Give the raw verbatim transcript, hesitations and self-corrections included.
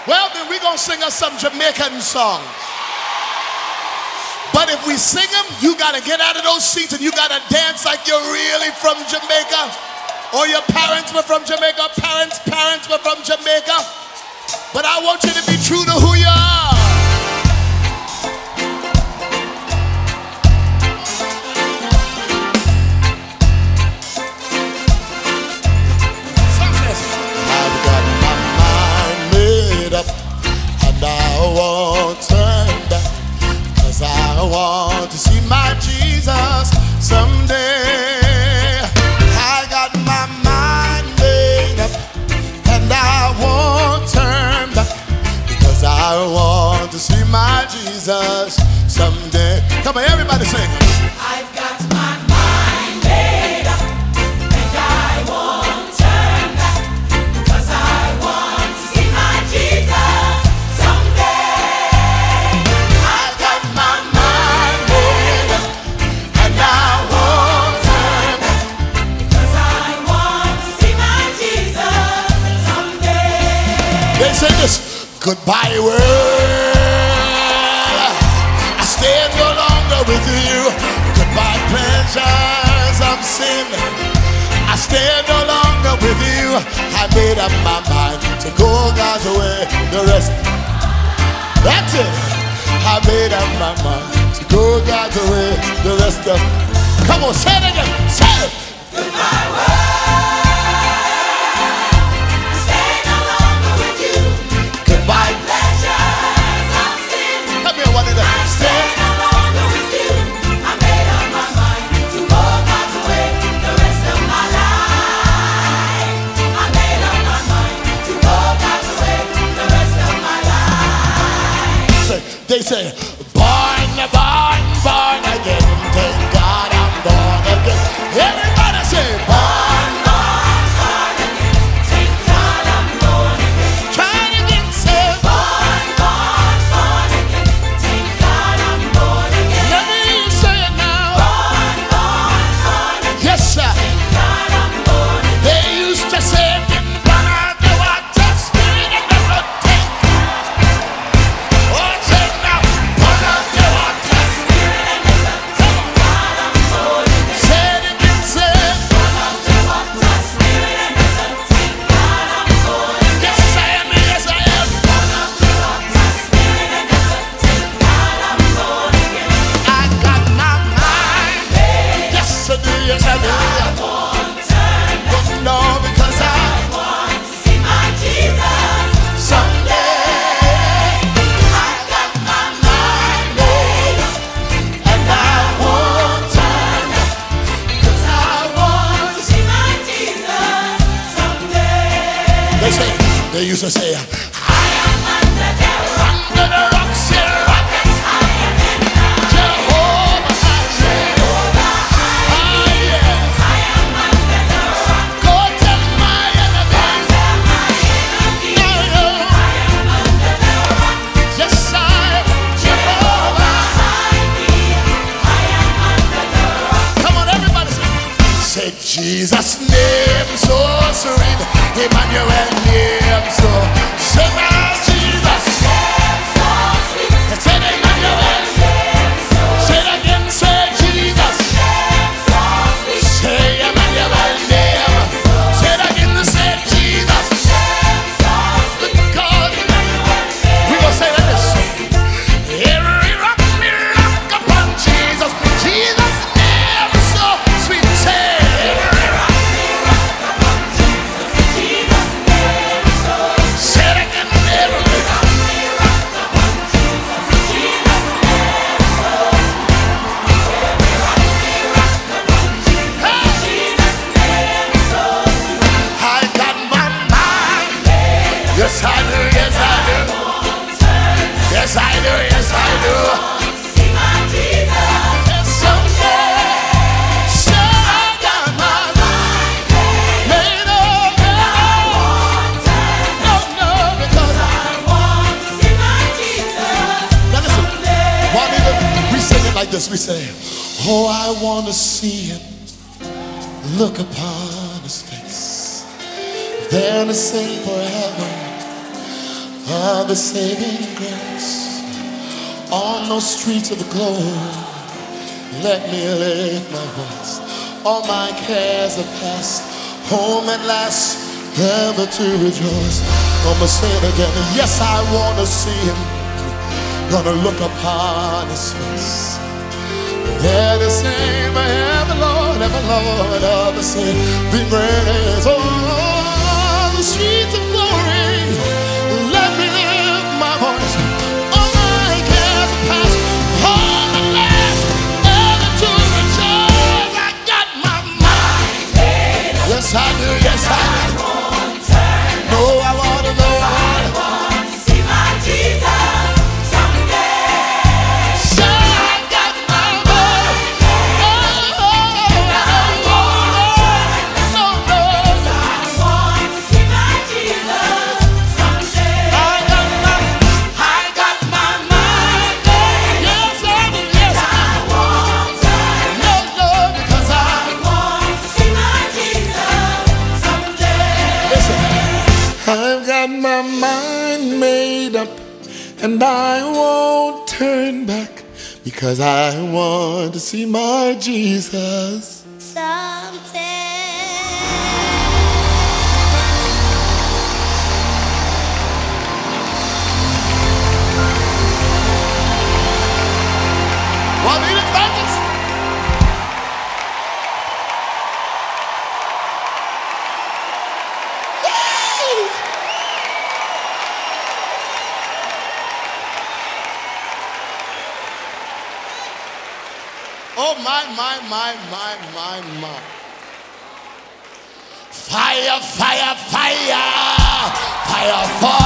Well, then we're going to sing us some Jamaican songs. But if we sing them, you got to get out of those seats and you got to dance like you're really from Jamaica. Or your parents were from Jamaica, parents, parents were from Jamaica. But I want you to be true to who you are. I've got my mind made up and I won't turn back, 'cause I want to see my Jesus someday. I got my mind made up and I won't turn back, because I want to see my Jesus someday. Come on, everybody sing. I've got my mind made up and I won't turn back, 'cause I want to see my Jesus someday. I've got my mind made up and I won't turn back. 'Cause I want to see my Jesus someday. They say this: goodbye world, I stay no longer with you. Goodbye pleasures of sin, I stay no longer with you. I made up my mind to go God's way. The rest, that's it. I made up my mind to go God's way. The rest of, come on, say it again. Say it. Goodbye world, I stay no longer with you. Goodbye. Pleasures of sin, Come here, one of them. I stay no longer with you. I made up my mind to go God's way the rest of my life. I made up my mind to go God's way the rest of my life. Say- They say, born, born, born again. Thank God I'm born again. Everybody say, born. Born, born again. Thank God I'm born again. Try it again, say, Born, born, born again. Thank God I'm born again. let me hear you say it now. Born, born, born again. Yes, sir. Thank God I'm born again. They used to say, been born of the water, spirit and the blood. Take. Oh, say it now. Born of the water, Spirit and the blood. Thank God I'm born again. say it again, say it. Born of the water, spirit and the blood. Thank God I'm born again. Yes, I am, yes, I am. Born of the water, spirit and the blood. Thank God I'm born again. I got my mind. Yes, I do, yes, I do. I won't turn back. But no, because I I want to see my Jesus someday. I got my mind made up And I won't turn back, 'cause I want. to see my Jesus someday. They say, they used to say, I am under the rock under the rocks here, rock that's higher than thou. Jehovah, I say, ah, yeah. I am under the rock. Go tell my enemies, Tell my enemies I know, I am under the rock. yes, I am Jehovah. Hide me. I am under the rock. Come on, everybody say, say Jesus' name so sweet, Emmanuel name so, say now Jesus, Name so sweet. say Emmanuel, Name so say it again, say Jesus. Name so sweet. Say Emmanuel name. Say it again, say Jesus. Name so sweet. God, we gonna say like this. Every rock me rock upon Jesus. Jesus' name is so sweet. Say every rock. Jesus' name so sweet. Say it again, every rock. I got my mind. Yes, I do. Yes, I do. Yes, I do. Yes, I do. See my Jesus. And someday, say I got my mind made up. No, no, because I. I want to see my Jesus. Now listen. Juanita, we sing it like this. We say, oh, I want to see him, look upon his face, then to sing forever. of the saving grace. On those streets of the globe, let me lift my voice. All my cares are past, home at last, ever to rejoice. Gonna say it again. Yes, I wanna see him. Gonna look upon his face. There the same, ever Lord, ever Lord, of the saving grace. Oh, the streets of glory, let me lift my voice. All my cares are past, home at last, ever to rejoice. I got my mind made up. Yes, I do, yes, I do. No, I wanna know. I want to see my Jesus someday. So I got my mind. Oh, oh, oh, I want oh, oh, oh. I want to see my Jesus someday. I got my, I got my mind made up. yes, I do, yes, I I want to no, no, because I, want to see my Jesus someday. listen, I've got my mind made up, and I won't turn back, because I want to see my Jesus. Someday. Juanita Francis. Yay! Oh my, my, my, my, my, my. Fire, fire, fire, fire, fire.